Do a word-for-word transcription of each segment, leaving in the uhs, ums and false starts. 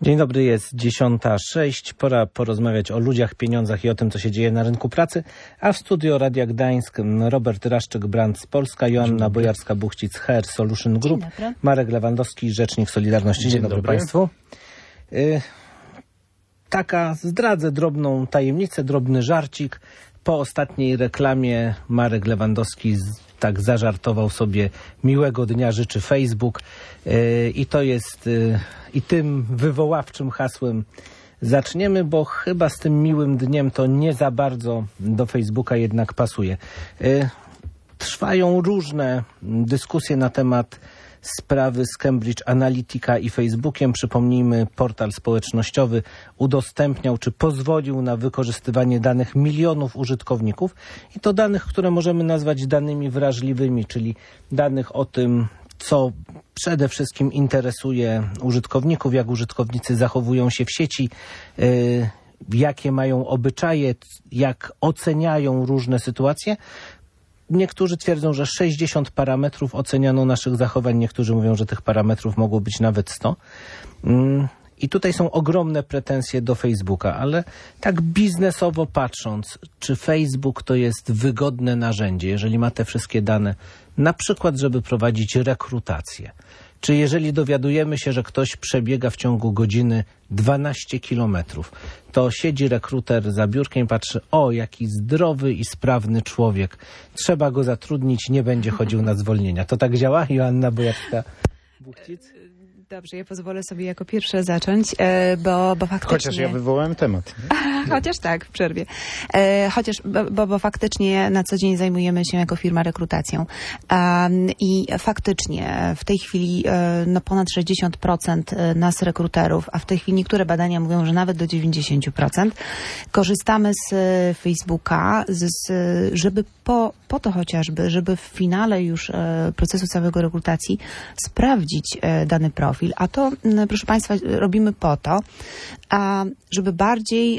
Dzień dobry, jest dziesiąta sześć. Pora porozmawiać o ludziach, pieniądzach i o tym, co się dzieje na rynku pracy. A w studio Radia Gdańsk Robert Raszczyk, Brands Polska, Joanna Bojarska-Buchcic, H R Solution Group, Marek Lewandowski, rzecznik Solidarności. Dzień, Dzień dobry, dobry Państwu. Y, taka, zdradzę drobną tajemnicę, drobny żarcik. Po ostatniej reklamie Marek Lewandowski z, tak zażartował sobie: miłego dnia życzy Facebook. Yy, I to jest yy, i tym wywoławczym hasłem zaczniemy, bo chyba z tym miłym dniem to nie za bardzo do Facebooka jednak pasuje. Yy, trwają różne dyskusje na temat sprawy z Cambridge Analytica i Facebookiem. Przypomnijmy, portal społecznościowy udostępniał czy pozwolił na wykorzystywanie danych milionów użytkowników i to danych, które możemy nazwać danymi wrażliwymi, czyli danych o tym, co przede wszystkim interesuje użytkowników, jak użytkownicy zachowują się w sieci, yy, jakie mają obyczaje, jak oceniają różne sytuacje. Niektórzy twierdzą, że sześćdziesiąt parametrów oceniano naszych zachowań, niektórzy mówią, że tych parametrów mogło być nawet sto. I tutaj są ogromne pretensje do Facebooka, ale tak biznesowo patrząc, czy Facebook to jest wygodne narzędzie, jeżeli ma te wszystkie dane, na przykład, żeby prowadzić rekrutację? Czy jeżeli dowiadujemy się, że ktoś przebiega w ciągu godziny dwanaście kilometrów, to siedzi rekruter za biurkiem i patrzy: o, jaki zdrowy i sprawny człowiek, trzeba go zatrudnić, nie będzie chodził na zwolnienia. To tak działa, Joanna Bojarska-Buchcic? Dobrze, ja pozwolę sobie jako pierwsze zacząć, bo, bo faktycznie... Chociaż ja wywołałem temat. Chociaż tak, w przerwie. Chociaż, bo, bo faktycznie na co dzień zajmujemy się jako firma rekrutacją. I faktycznie w tej chwili no ponad sześćdziesiąt procent nas rekruterów, a w tej chwili niektóre badania mówią, że nawet do dziewięćdziesiąt procent, korzystamy z Facebooka, z, żeby po, po to chociażby, żeby w finale już procesu całego rekrutacji sprawdzić dany profil. A to, proszę Państwa, robimy po to, żeby bardziej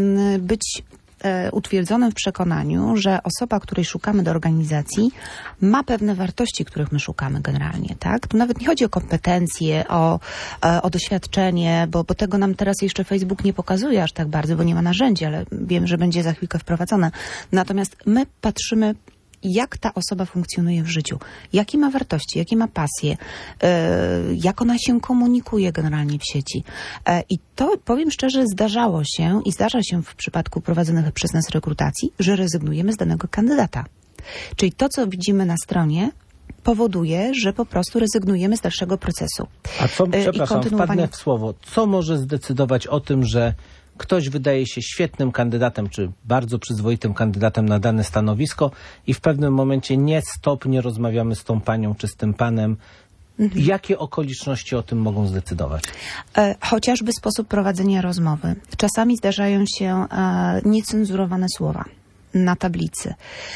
być utwierdzonym w przekonaniu, że osoba, której szukamy do organizacji, ma pewne wartości, których my szukamy generalnie, tak? Tu nawet nie chodzi o kompetencje, o, o doświadczenie, bo, bo tego nam teraz jeszcze Facebook nie pokazuje aż tak bardzo, bo nie ma narzędzi, ale wiem, że będzie za chwilkę wprowadzone. Natomiast my patrzymy, jak ta osoba funkcjonuje w życiu, jakie ma wartości, jakie ma pasje, yy, jak ona się komunikuje generalnie w sieci. Yy, I to, powiem szczerze, zdarzało się i zdarza się w przypadku prowadzonych przez nas rekrutacji, że rezygnujemy z danego kandydata. Czyli to, co widzimy na stronie, powoduje, że po prostu rezygnujemy z dalszego procesu. A co, yy, przepraszam, kontynuowanie... wpadnę w słowo, co może zdecydować o tym, że ktoś wydaje się świetnym kandydatem, czy bardzo przyzwoitym kandydatem na dane stanowisko i w pewnym momencie nie stop, nie rozmawiamy z tą panią czy z tym panem. Mhm. Jakie okoliczności o tym mogą zdecydować? E, chociażby sposób prowadzenia rozmowy. Czasami zdarzają się e, niecenzurowane słowa na tablicy.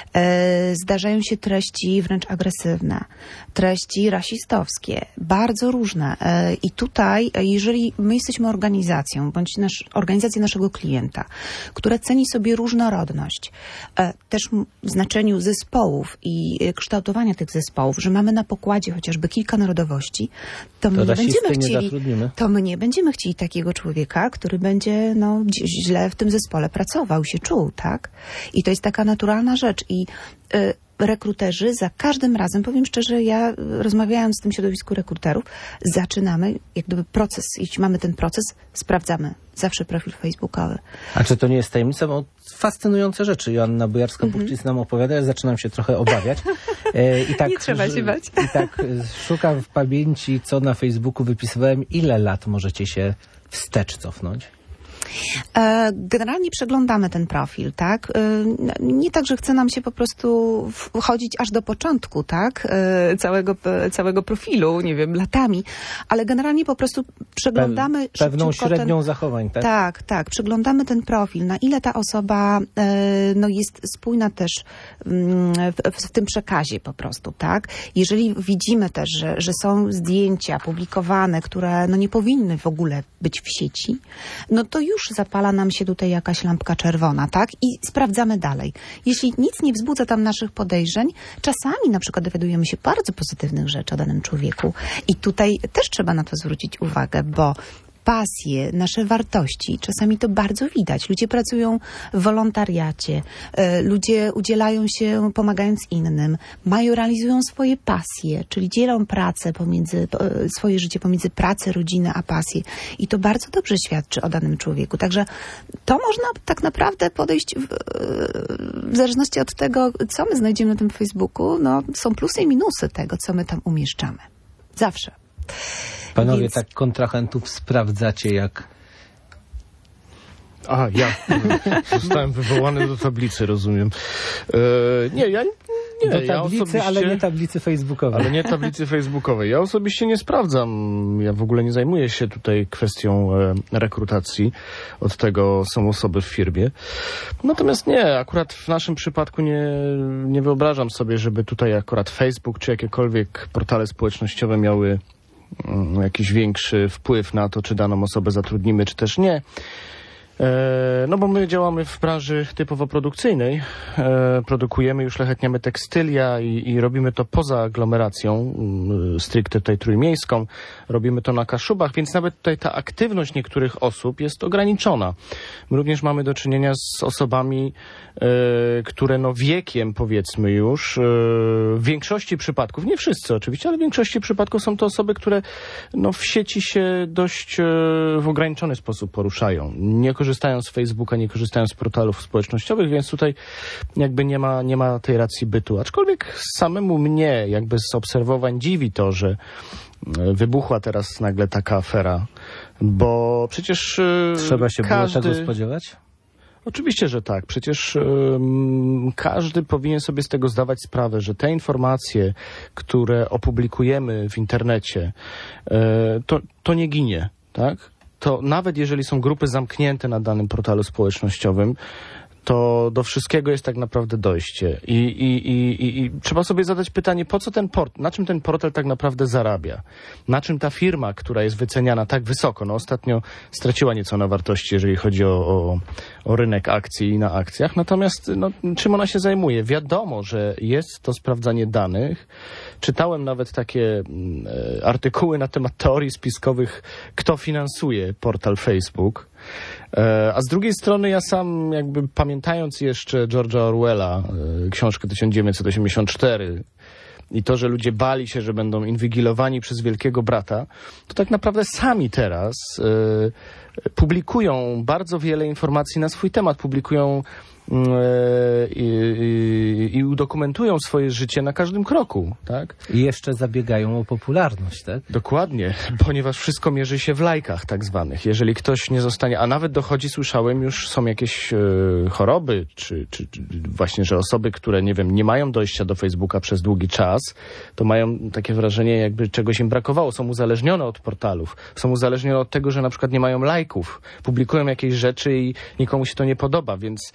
E, zdarzają się treści wręcz agresywne, treści rasistowskie, bardzo różne. E, I tutaj, jeżeli my jesteśmy organizacją, bądź nasz, organizacją naszego klienta, która ceni sobie różnorodność, e, też w znaczeniu zespołów i kształtowania tych zespołów, że mamy na pokładzie chociażby kilka narodowości, to my, to nie, będziemy chcieli, nie to my nie będziemy chcieli takiego człowieka, który będzie no, źle w tym zespole pracował, się czuł, tak? I to jest taka naturalna rzecz i y, rekruterzy za każdym razem, powiem szczerze, ja rozmawiając z tym środowisku rekruterów, zaczynamy, jak gdyby proces, jeśli mamy ten proces, sprawdzamy zawsze profil facebookowy. A czy to nie jest tajemnica? Bo fascynujące rzeczy Joanna Bojarska-Buchcic mm-hmm. nam opowiada, ja zaczynam się trochę obawiać. E, i tak, nie trzeba się bać. I tak szukam w pamięci, co na Facebooku wypisywałem. Ile lat możecie się wstecz cofnąć? Generalnie przeglądamy ten profil, tak? Nie tak, że chce nam się po prostu wchodzić aż do początku, tak? Całego, całego profilu, nie wiem, latami, ale generalnie po prostu przeglądamy... Pe pewną średnią ten, zachowań, tak? Tak, tak. Przeglądamy ten profil, na ile ta osoba no, jest spójna też w, w tym przekazie po prostu, tak? Jeżeli widzimy też, że, że są zdjęcia publikowane, które no, nie powinny w ogóle być w sieci, no to już zapala nam się tutaj jakaś lampka czerwona, tak? I sprawdzamy dalej. Jeśli nic nie wzbudza tam naszych podejrzeń, czasami na przykład dowiadujemy się bardzo pozytywnych rzeczy o danym człowieku. I tutaj też trzeba na to zwrócić uwagę, bo pasje, nasze wartości. Czasami to bardzo widać. Ludzie pracują w wolontariacie, e, ludzie udzielają się pomagając innym, mają, realizują swoje pasje, czyli dzielą pracę pomiędzy, e, swoje życie pomiędzy pracę, rodzinę, a pasję. I to bardzo dobrze świadczy o danym człowieku. Także to można tak naprawdę podejść w, w zależności od tego, co my znajdziemy na tym Facebooku. No, są plusy i minusy tego, co my tam umieszczamy. Zawsze. Panowie, Więc... tak kontrahentów sprawdzacie jak... A, ja zostałem wywołany do tablicy, rozumiem. E, nie, ja nie. Do tablicy, ja osobiście, ale nie tablicy facebookowej. Ale nie tablicy facebookowej. Ja osobiście nie sprawdzam. Ja w ogóle nie zajmuję się tutaj kwestią e, rekrutacji. Od tego są osoby w firmie. Natomiast nie, akurat w naszym przypadku nie, nie wyobrażam sobie, żeby tutaj akurat Facebook czy jakiekolwiek portale społecznościowe miały mm, jakiś większy wpływ na to, czy daną osobę zatrudnimy, czy też nie. No bo my działamy w branży typowo produkcyjnej, e, produkujemy i uszlachetniamy tekstylia i, i robimy to poza aglomeracją, stricte tutaj trójmiejską, robimy to na Kaszubach, więc nawet tutaj ta aktywność niektórych osób jest ograniczona. My również mamy do czynienia z osobami, e, które no wiekiem powiedzmy już, e, w większości przypadków, nie wszyscy oczywiście, ale w większości przypadków są to osoby, które no w sieci się dość e, w ograniczony sposób poruszają. Nie korzystają z Facebooka, nie korzystają z portalów społecznościowych, więc tutaj jakby nie ma, nie ma tej racji bytu. Aczkolwiek samemu mnie jakby z obserwowań dziwi to, że wybuchła teraz nagle taka afera, bo przecież trzeba się każdy... było tego spodziewać? Oczywiście, że tak. Przecież um, każdy powinien sobie z tego zdawać sprawę, że te informacje, które opublikujemy w internecie, e, to, to nie ginie, tak? To nawet jeżeli są grupy zamknięte na danym portalu społecznościowym, to do wszystkiego jest tak naprawdę dojście. I, i, i, i, i trzeba sobie zadać pytanie, po co ten port, na czym ten portal tak naprawdę zarabia? Na czym ta firma, która jest wyceniana tak wysoko, no ostatnio straciła nieco na wartości, jeżeli chodzi o, o, o rynek akcji i na akcjach, natomiast no, czym ona się zajmuje? Wiadomo, że jest to sprawdzanie danych. Czytałem nawet takie e, artykuły na temat teorii spiskowych, kto finansuje portal Facebook. E, a z drugiej strony ja sam jakby pamiętając jeszcze George'a Orwella, e, książkę tysiąc dziewięćset osiemdziesiąt cztery i to, że ludzie bali się, że będą inwigilowani przez Wielkiego Brata, to tak naprawdę sami teraz e, publikują bardzo wiele informacji na swój temat, publikują I, i, i udokumentują swoje życie na każdym kroku, tak? I jeszcze zabiegają o popularność, tak? Dokładnie, ponieważ wszystko mierzy się w lajkach tak zwanych. Jeżeli ktoś nie zostanie, a nawet dochodzi, słyszałem, już są jakieś e, choroby, czy, czy, czy właśnie, że osoby, które, nie wiem, nie mają dojścia do Facebooka przez długi czas, to mają takie wrażenie, jakby czegoś im brakowało. Są uzależnione od portalów. Są uzależnione od tego, że na przykład nie mają lajków. Publikują jakieś rzeczy i nikomu się to nie podoba, więc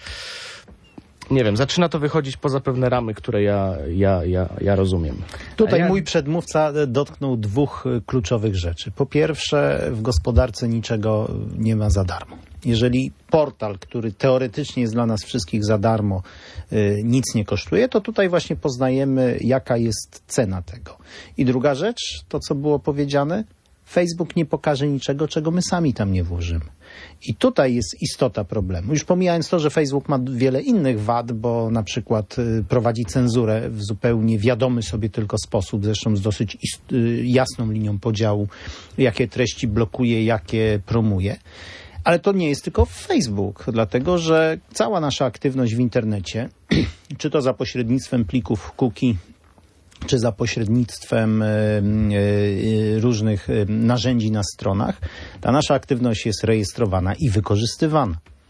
nie wiem, zaczyna to wychodzić poza pewne ramy, które ja, ja, ja, ja rozumiem. Tutaj ja... mój przedmówca dotknął dwóch kluczowych rzeczy. Po pierwsze, w gospodarce niczego nie ma za darmo. Jeżeli portal, który teoretycznie jest dla nas wszystkich za darmo, yy, nic nie kosztuje, to tutaj właśnie poznajemy, jaka jest cena tego. I druga rzecz, to co było powiedziane, Facebook nie pokaże niczego, czego my sami tam nie włożymy. I tutaj jest istota problemu. Już pomijając to, że Facebook ma wiele innych wad, bo na przykład y, prowadzi cenzurę w zupełnie wiadomy sobie tylko sposób, zresztą z dosyć ist- y, jasną linią podziału, jakie treści blokuje, jakie promuje. Ale to nie jest tylko Facebook, dlatego że cała nasza aktywność w internecie, czy to za pośrednictwem plików cookie, czy za pośrednictwem y, y, różnych y, narzędzi na stronach, ta nasza aktywność jest rejestrowana i wykorzystywana.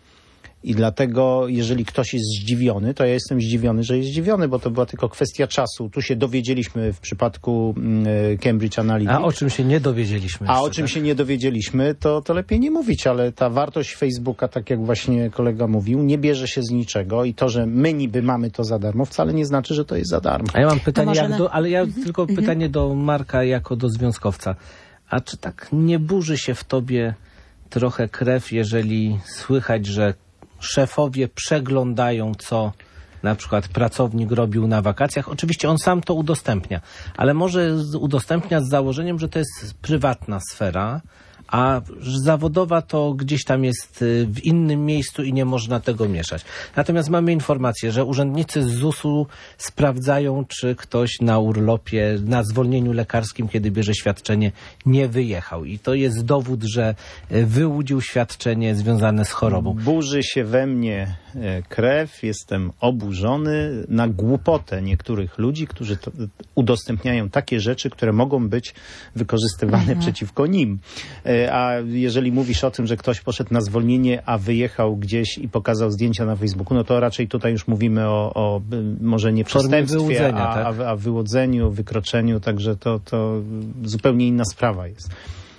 I dlatego, jeżeli ktoś jest zdziwiony, to ja jestem zdziwiony, że jest zdziwiony, bo to była tylko kwestia czasu. Tu się dowiedzieliśmy w przypadku y, Cambridge Analytica. A o czym się nie dowiedzieliśmy? A jeszcze, o czym tak? się nie dowiedzieliśmy, to, to lepiej nie mówić, ale ta wartość Facebooka, tak jak właśnie kolega mówił, nie bierze się z niczego i to, że my niby mamy to za darmo, wcale nie znaczy, że to jest za darmo. A ja mam pytanie, możemy... jak do, ale ja Mhm. tylko Mhm. pytanie do Marka jako do związkowca. A czy tak nie burzy się w tobie trochę krew, jeżeli słychać, że szefowie przeglądają, co na przykład pracownik robił na wakacjach? Oczywiście on sam to udostępnia, ale może udostępnia z założeniem, że to jest prywatna sfera, a zawodowa to gdzieś tam jest w innym miejscu i nie można tego mieszać. Natomiast mamy informację, że urzędnicy z zusu sprawdzają, czy ktoś na urlopie, na zwolnieniu lekarskim, kiedy bierze świadczenie, nie wyjechał. I to jest dowód, że wyłudził świadczenie związane z chorobą. Burzy się we mnie krew, jestem oburzony na głupotę niektórych ludzi, którzy to udostępniają takie rzeczy, które mogą być wykorzystywane mhm. przeciwko nim. A jeżeli mówisz o tym, że ktoś poszedł na zwolnienie, a wyjechał gdzieś i pokazał zdjęcia na Facebooku, no to raczej tutaj już mówimy o, o może nie przestępstwie, a, tak? a, a wyłudzeniu, wykroczeniu, także to, to zupełnie inna sprawa jest.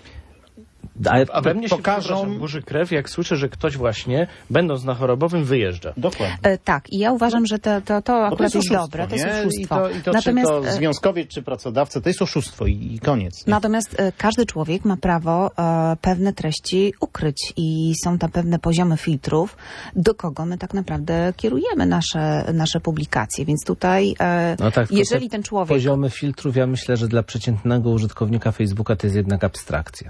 Ale a we mnie się pokażą... burzy krew, jak słyszę, że ktoś właśnie, będąc na chorobowym, wyjeżdża. Dokładnie. E, tak, i ja uważam, że to, to, to akurat to jest, jest dobre, to jest oszustwo. I to, i to Natomiast, czy to związkowiec, czy pracodawca, to jest oszustwo i, i koniec. Nie? Natomiast e, każdy człowiek ma prawo e, pewne treści ukryć i są tam pewne poziomy filtrów, do kogo my tak naprawdę kierujemy nasze, nasze publikacje. Więc tutaj, e, no tak, jeżeli ten człowiek... Poziomy filtrów, ja myślę, że dla przeciętnego użytkownika Facebooka to jest jednak abstrakcja.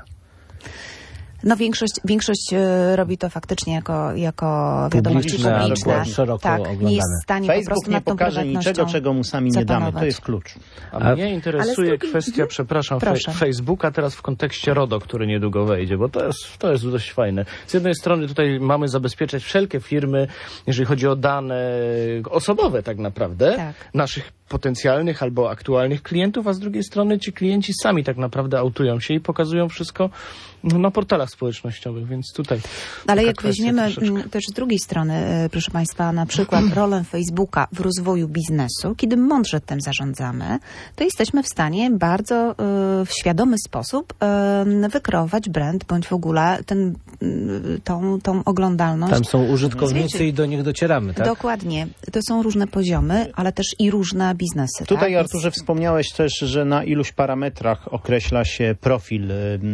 No większość, większość robi to faktycznie jako, jako wiadomości publiczne, publiczne. Szeroko tak, oglądane. nie jest w stanie Facebook po prostu nie nad tą pokaże niczego, czego mu sami nie damy. To jest klucz. A, A mnie interesuje drugiej... kwestia, przepraszam, fe Facebooka teraz w kontekście RODO, który niedługo wejdzie, bo to jest, to jest dość fajne. Z jednej strony tutaj mamy zabezpieczać wszelkie firmy, jeżeli chodzi o dane osobowe tak naprawdę, tak. naszych potencjalnych albo aktualnych klientów, a z drugiej strony ci klienci sami tak naprawdę autują się i pokazują wszystko na portalach społecznościowych, więc tutaj... Ale jak weźmiemy troszeczkę. też z drugiej strony, proszę Państwa, na przykład rolę Facebooka w rozwoju biznesu, kiedy mądrze tym zarządzamy, to jesteśmy w stanie bardzo y, w świadomy sposób y, wykreować brand, bądź w ogóle ten, y, tą, tą oglądalność. Tam są użytkownicy i do nich docieramy, tak? Dokładnie. To są różne poziomy, ale też i różne biznesy. Tutaj, tak? Arturze, wspomniałeś też, że na iluś parametrach określa się profil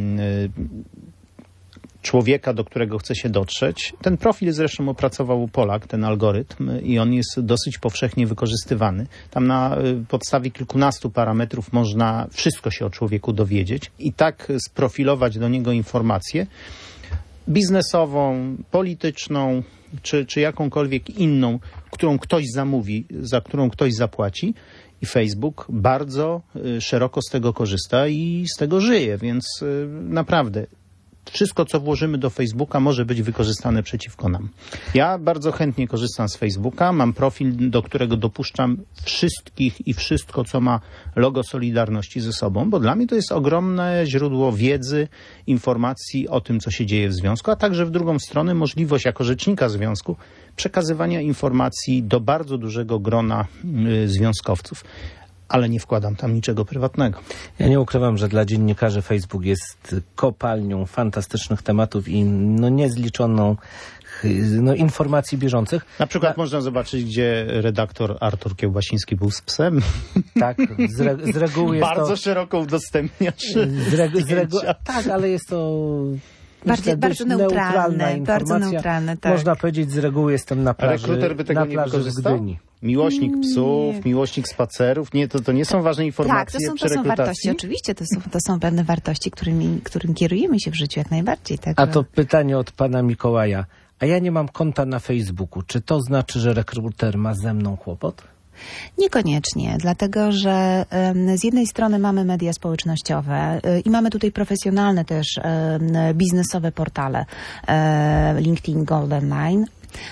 człowieka, do którego chce się dotrzeć. Ten profil zresztą opracował Polak, ten algorytm, i on jest dosyć powszechnie wykorzystywany. Tam na podstawie kilkunastu parametrów można wszystko się o człowieku dowiedzieć i tak sprofilować do niego informację biznesową, polityczną, czy, czy jakąkolwiek inną, którą ktoś zamówi, za którą ktoś zapłaci. I Facebook bardzo y, szeroko z tego korzysta i z tego żyje, więc y, naprawdę wszystko, co włożymy do Facebooka, może być wykorzystane przeciwko nam. Ja bardzo chętnie korzystam z Facebooka, mam profil, do którego dopuszczam wszystkich i wszystko, co ma logo Solidarności ze sobą, bo dla mnie to jest ogromne źródło wiedzy, informacji o tym, co się dzieje w związku, a także w drugą stronę możliwość jako rzecznika związku przekazywania informacji do bardzo dużego grona y, związkowców. Ale nie wkładam tam niczego prywatnego. Ja nie ukrywam, że dla dziennikarzy Facebook jest kopalnią fantastycznych tematów i no niezliczoną no, informacji bieżących. Na przykład A... można zobaczyć, gdzie redaktor Artur Kiełbasiński był z psem. Tak, z, re z reguły jest bardzo to... szeroko udostępniasz z regu z regu Tak, ale jest to... Bardzo, bardzo neutralne, bardzo neutralne, tak. Można powiedzieć, z reguły jestem na plaży, rekruter by tego na nie plaży w Gdyni. Miłośnik psów, nie. miłośnik spacerów, nie, to, to nie są ważne informacje. Tak, to są, to są wartości, oczywiście, to są, to są pewne wartości, którymi, którym kierujemy się w życiu jak najbardziej. Tak? A to pytanie od pana Mikołaja. A ja nie mam konta na Facebooku. Czy to znaczy, że rekruter ma ze mną kłopot? Niekoniecznie, dlatego że um, z jednej strony mamy media społecznościowe y, i mamy tutaj profesjonalne też um, biznesowe portale um, LinkedIn, Goldenline.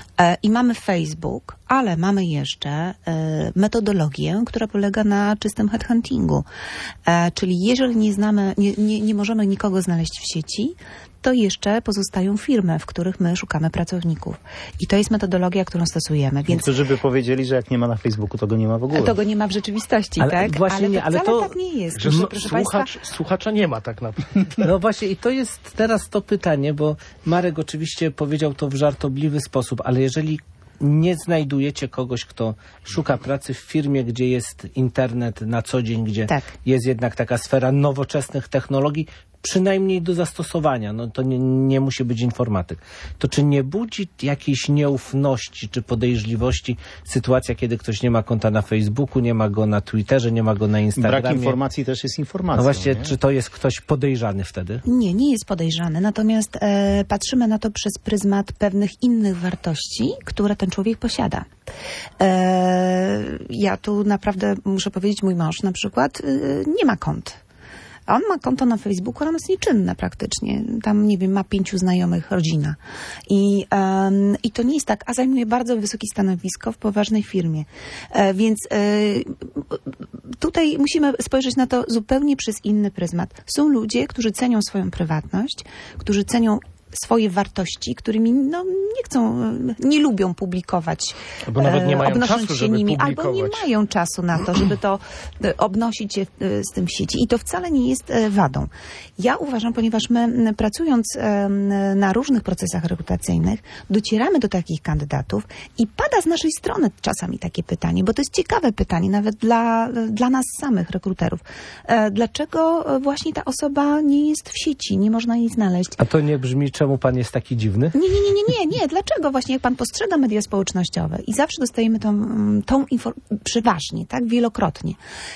I mamy Facebook, ale mamy jeszcze metodologię, która polega na czystym headhuntingu. Czyli jeżeli nie znamy, nie, nie, nie możemy nikogo znaleźć w sieci, to jeszcze pozostają firmy, w których my szukamy pracowników. I to jest metodologia, którą stosujemy. Więc... Niektórzy by powiedzieli, że jak nie ma na Facebooku, to go nie ma w ogóle. To go nie ma w rzeczywistości, ale tak? Właśnie ale nie, to ale wcale to... tak nie jest. Że Proszę, proszę słuchacz, Państwa... Słuchacza nie ma tak naprawdę. No właśnie i to jest teraz to pytanie, bo Marek oczywiście powiedział to w żartobliwy sposób, ale jeżeli nie znajdujecie kogoś, kto szuka pracy w firmie, gdzie jest internet na co dzień, gdzie tak. jest jednak taka sfera nowoczesnych technologii, przynajmniej do zastosowania, no to nie, nie musi być informatyk, to czy nie budzi jakiejś nieufności czy podejrzliwości sytuacja, kiedy ktoś nie ma konta na Facebooku, nie ma go na Twitterze, nie ma go na Instagramie? Brak informacji też jest informacją. No właśnie, nie? czy to jest ktoś podejrzany wtedy? Nie, nie jest podejrzany, natomiast e, patrzymy na to przez pryzmat pewnych innych wartości, które ten człowiek posiada. E, ja tu naprawdę muszę powiedzieć, mój mąż na przykład e, nie ma kont. A on ma konto na Facebooku, ale ono jest nieczynne praktycznie. Tam, nie wiem, ma pięciu znajomych, rodzina. I, um, i to nie jest tak, a zajmuje bardzo wysokie stanowisko w poważnej firmie. E, więc e, tutaj musimy spojrzeć na to zupełnie przez inny pryzmat. Są ludzie, którzy cenią swoją prywatność, którzy cenią swoje wartości, którymi no, nie chcą, nie lubią publikować, albo nawet nie mają obnosząc czasu, się żeby nimi, publikować. albo nie mają czasu na to, żeby to e, obnosić się e, z tym w sieci. I to wcale nie jest e, wadą. Ja uważam, ponieważ my m, pracując e, na różnych procesach rekrutacyjnych, docieramy do takich kandydatów i pada z naszej strony czasami takie pytanie, bo to jest ciekawe pytanie, nawet dla, dla nas samych rekruterów. E, dlaczego właśnie ta osoba nie jest w sieci, nie można jej znaleźć? A to nie brzmi, czemu pan jest taki dziwny? Nie, nie, nie, nie, nie, nie. Dlaczego właśnie jak pan postrzega media społecznościowe i zawsze dostajemy tą, tą informację, przeważnie, tak, wielokrotnie,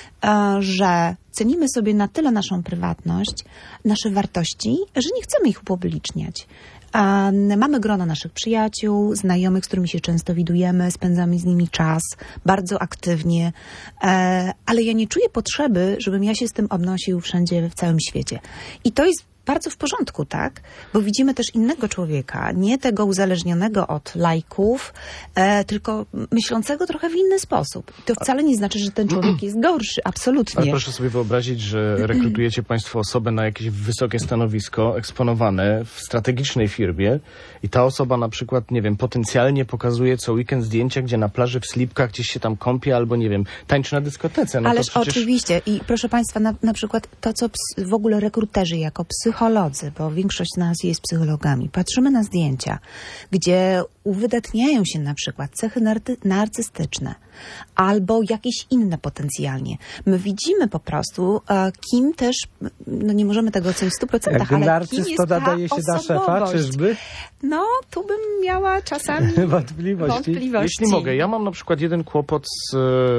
że cenimy sobie na tyle naszą prywatność, nasze wartości, że nie chcemy ich upubliczniać. Mamy grono naszych przyjaciół, znajomych, z którymi się często widujemy, spędzamy z nimi czas bardzo aktywnie, ale ja nie czuję potrzeby, żebym ja się z tym obnosił wszędzie w całym świecie. I to jest bardzo w porządku, tak? Bo widzimy też innego człowieka, nie tego uzależnionego od lajków, e, tylko myślącego trochę w inny sposób. To wcale nie znaczy, że ten człowiek jest gorszy, absolutnie. Ale proszę sobie wyobrazić, że rekrutujecie państwo osobę na jakieś wysokie stanowisko, eksponowane w strategicznej firmie i ta osoba na przykład, nie wiem, potencjalnie pokazuje co weekend zdjęcia, gdzie na plaży w slipkach gdzieś się tam kąpie albo, nie wiem, tańczy na dyskotece. No Ależ to przecież... oczywiście. I proszę państwa, na, na przykład to, co ps- w ogóle rekruterzy jako psycholodzy, bo większość z nas jest psychologami, patrzymy na zdjęcia, gdzie uwydatniają się na przykład cechy narty- narcystyczne albo jakieś inne potencjalnie. My widzimy po prostu, e, kim też, no nie możemy tego ocenić w stu procentach, Jak ale narcyz, kim jest to ta nadaje się na szefa, osobowość. czyżby? No, tu bym miała czasami Wątpliwości. wątpliwości. Jeśli mogę, ja mam na przykład jeden kłopot z,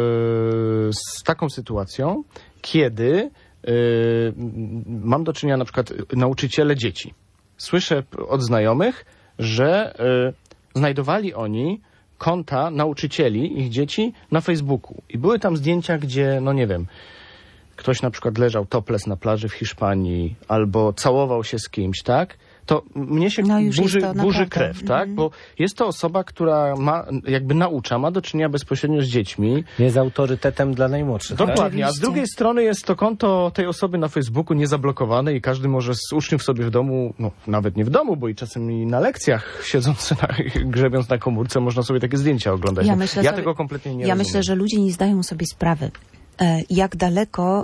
z taką sytuacją, kiedy y, mam do czynienia na przykład nauczyciele dzieci. Słyszę od znajomych, że y, znajdowali oni konta nauczycieli, ich dzieci na Facebooku. I były tam zdjęcia, gdzie, no nie wiem, ktoś na przykład leżał topless na plaży w Hiszpanii albo całował się z kimś, tak? To mnie się No już burzy, jest to burzy naprawdę. krew, tak? Mhm. Bo jest to osoba, która ma, jakby naucza, ma do czynienia bezpośrednio z dziećmi. Nie z autorytetem dla najmłodszych. Tak? Dokładnie, a z Oczywiście. drugiej strony jest to konto tej osoby na Facebooku niezablokowane i każdy może z uczniów sobie w domu, no nawet nie w domu, bo i czasem i na lekcjach siedząc, na, grzebiąc na komórce, można sobie takie zdjęcia oglądać. Ja No, myślę ja sobie- tego kompletnie nie Ja rozumiem. myślę, że ludzie nie zdają sobie sprawy, e, jak daleko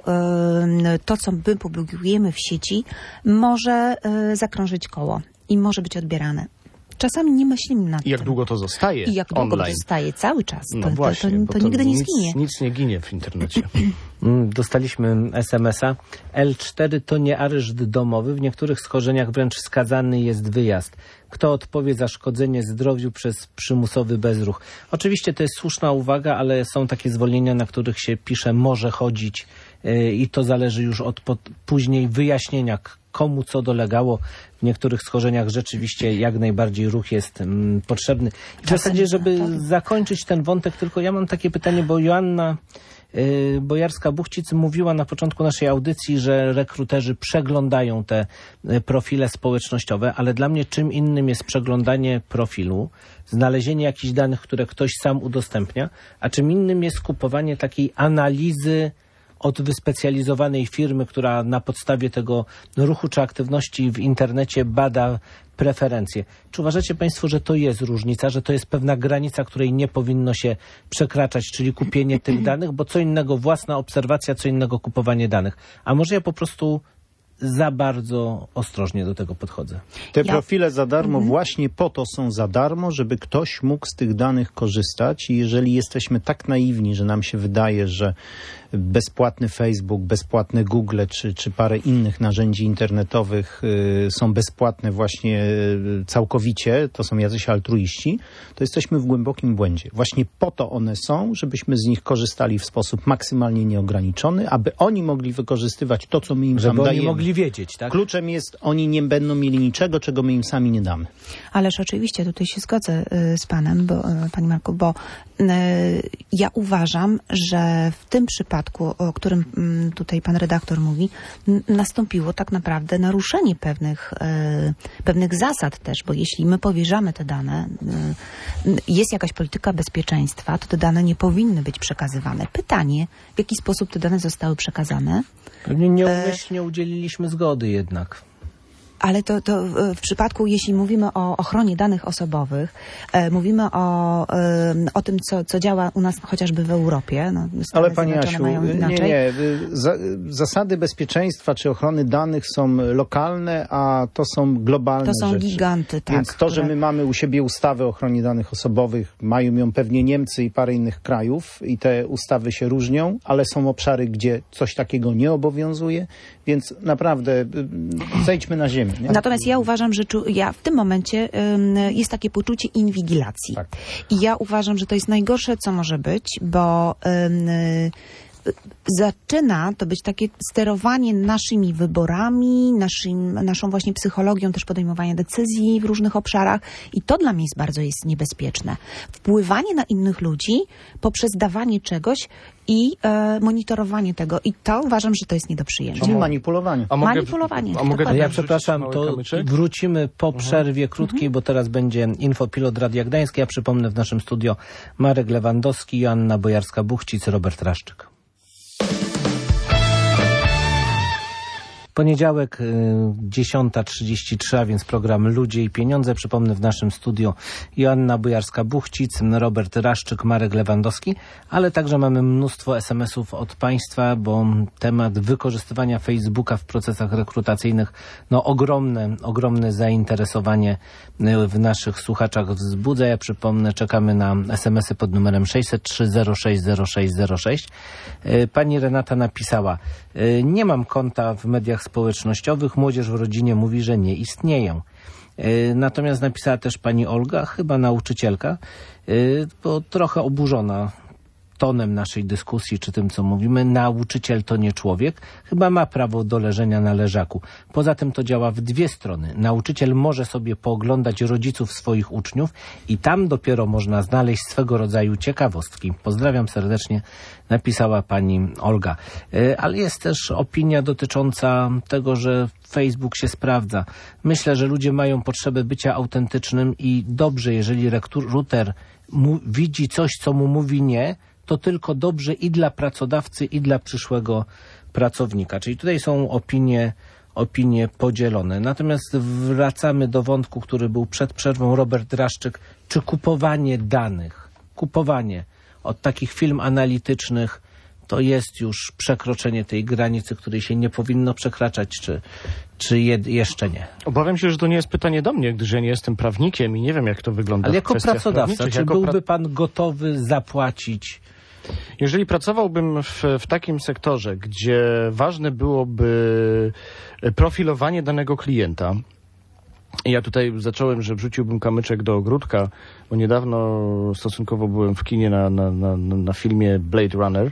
e, to, co my publikujemy w sieci, może e, zakrążyć koło i może być odbierane. Czasami nie myślimy nad I jak tym. długo to zostaje I jak długo to online. zostaje cały czas. To, No to, właśnie, to, bo to, nigdy nie nic, zginie. Nic nie ginie w internecie. Mm, Dostaliśmy es em es a. el cztery to nie areszt domowy. W niektórych schorzeniach wręcz skazany jest wyjazd. Kto odpowie za szkodzenie zdrowiu przez przymusowy bezruch? Oczywiście to jest słuszna uwaga, ale są takie zwolnienia, na których się pisze może chodzić yy, i to zależy już od pod, później wyjaśnienia, k- komu co dolegało. W niektórych schorzeniach rzeczywiście jak najbardziej ruch jest mm, potrzebny. I w zasadzie, żeby zakończyć ten wątek, tylko ja mam takie pytanie, bo Joanna Yy, Bojarska-Buchcic mówiła na początku naszej audycji, że rekruterzy przeglądają te y, profile społecznościowe, ale dla mnie czym innym jest przeglądanie profilu, znalezienie jakichś danych, które ktoś sam udostępnia, a czym innym jest kupowanie takiej analizy od wyspecjalizowanej firmy, która na podstawie tego ruchu czy aktywności w internecie bada preferencje. Czy uważacie państwo, że to jest różnica, że to jest pewna granica, której nie powinno się przekraczać, czyli kupienie tych danych, bo co innego własna obserwacja, co innego kupowanie danych. A może ja po prostu za bardzo ostrożnie do tego podchodzę. Te Ja- profile za darmo właśnie po to są za darmo, żeby ktoś mógł z tych danych korzystać i jeżeli jesteśmy tak naiwni, że nam się wydaje, że bezpłatny Facebook, bezpłatne Google czy, czy parę innych narzędzi internetowych są bezpłatne właśnie całkowicie, to są jacyś altruiści, to jesteśmy w głębokim błędzie. Właśnie po to one są, żebyśmy z nich korzystali w sposób maksymalnie nieograniczony, aby oni mogli wykorzystywać to, co my im Żeby tam dajemy. oni mogli wiedzieć, tak? Kluczem jest, oni nie będą mieli niczego, czego my im sami nie damy. Ależ oczywiście, tutaj się zgodzę y, z panem, bo, y, panie Marku, bo y, ja uważam, że w tym przypadku, o którym y, tutaj pan redaktor mówi, n- nastąpiło tak naprawdę naruszenie pewnych, y, pewnych zasad też, bo jeśli my powierzamy te dane, y, y, jest jakaś polityka bezpieczeństwa, to te dane nie powinny być przekazywane. Pytanie, w jaki sposób te dane zostały przekazane? Pewnie nieumyślnie udzieliliśmy zgody jednak. Ale to, to w przypadku, jeśli mówimy o ochronie danych osobowych, e, mówimy o, e, o tym, co, co działa u nas chociażby w Europie. No, Ale pani Asiu, nie, nie. Za, zasady bezpieczeństwa czy ochrony danych są lokalne, a to są globalne To są rzeczy. giganty, tak. Więc to, które... że my mamy u siebie ustawę o ochronie danych osobowych, mają ją pewnie Niemcy i parę innych krajów i te ustawy się różnią, ale są obszary, gdzie coś takiego nie obowiązuje, więc naprawdę zejdźmy na ziemię. Nie? Natomiast ja uważam, że czu, ja w tym momencie ym, jest takie poczucie inwigilacji. Tak. I ja uważam, że to jest najgorsze, co może być, bo ym, y, zaczyna to być takie sterowanie naszymi wyborami, naszym, naszą właśnie psychologią też podejmowania decyzji w różnych obszarach i to dla mnie jest bardzo jest niebezpieczne. Wpływanie na innych ludzi poprzez dawanie czegoś i e, monitorowanie tego. I to uważam, że to jest nie do przyjęcia. Czyli manipulowanie. A mogę, Manipulowanie. A mogę Dokładnie. Ja przepraszam, to kamyczek? wrócimy po przerwie krótkiej, bo teraz będzie Infopilot Radia Gdańsk. Ja przypomnę, w naszym studio Marek Lewandowski, Joanna Bojarska-Buchcic, Robert Raszczyk. Poniedziałek, dziesiąta trzydzieści trzy, a więc program Ludzie i Pieniądze. Przypomnę, w naszym studiu Joanna Bojarska-Buchcic, Robert Raszczyk, Marek Lewandowski, ale także mamy mnóstwo es em esów od Państwa, bo temat wykorzystywania Facebooka w procesach rekrutacyjnych, no ogromne, ogromne zainteresowanie w naszych słuchaczach wzbudza. Ja przypomnę, czekamy na es em esy pod numerem sześćset trzy zero sześć zero sześć zero sześć. Pani Renata napisała: nie mam konta w mediach społecznościowych, młodzież w rodzinie mówi, że nie istnieją. Natomiast napisała też pani Olga, chyba nauczycielka, bo trochę oburzona tonem naszej dyskusji, czy tym, co mówimy. Nauczyciel to nie człowiek. Chyba ma prawo do leżenia na leżaku. Poza tym to działa w dwie strony. Nauczyciel może sobie pooglądać rodziców swoich uczniów i tam dopiero można znaleźć swego rodzaju ciekawostki. Pozdrawiam serdecznie, napisała pani Olga. Ale jest też opinia dotycząca tego, że Facebook się sprawdza. Myślę, że ludzie mają potrzebę bycia autentycznym i dobrze, jeżeli rekruter mu widzi coś, co mu mówi nie, to tylko dobrze i dla pracodawcy, i dla przyszłego pracownika. Czyli tutaj są opinie, opinie podzielone. Natomiast wracamy do wątku, który był przed przerwą. Robert Raszczyk, czy kupowanie danych, kupowanie od takich firm analitycznych to jest już przekroczenie tej granicy, której się nie powinno przekraczać, czy, czy je, jeszcze nie? Obawiam się, że to nie jest pytanie do mnie, gdyż ja nie jestem prawnikiem i nie wiem, jak to wygląda. Ale w jako pracodawca, czy jako byłby pra... pan gotowy zapłacić? Jeżeli pracowałbym w, w takim sektorze, gdzie ważne byłoby profilowanie danego klienta, ja tutaj zacząłem, że wrzuciłbym kamyczek do ogródka, bo niedawno stosunkowo byłem w kinie na, na, na, na filmie Blade Runner.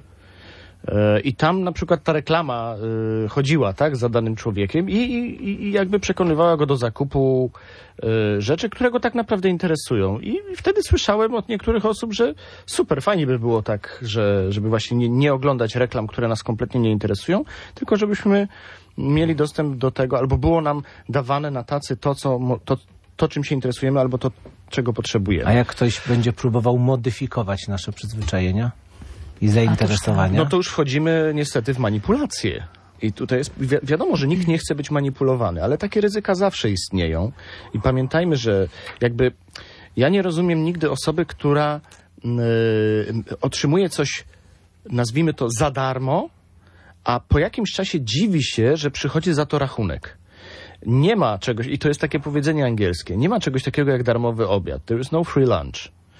I tam na przykład ta reklama y, chodziła, tak, za danym człowiekiem i, i, i jakby przekonywała go do zakupu y, rzeczy, które go tak naprawdę interesują. I wtedy słyszałem od niektórych osób, że super, fajnie by było tak, że, żeby właśnie nie, nie oglądać reklam, które nas kompletnie nie interesują, tylko żebyśmy mieli dostęp do tego, albo było nam dawane na tacy to, co, to, to czym się interesujemy, albo to, czego potrzebujemy. A jak ktoś będzie próbował modyfikować nasze przyzwyczajenia i zainteresowania? No to już wchodzimy niestety w manipulację. I tutaj jest, wi wiadomo, że nikt nie chce być manipulowany, ale takie ryzyka zawsze istnieją. I pamiętajmy, że jakby ja nie rozumiem nigdy osoby, która yy, otrzymuje coś, nazwijmy to, za darmo, a po jakimś czasie dziwi się, że przychodzi za to rachunek. Nie ma czegoś, i to jest takie powiedzenie angielskie, nie ma czegoś takiego jak darmowy obiad. There is no free lunch.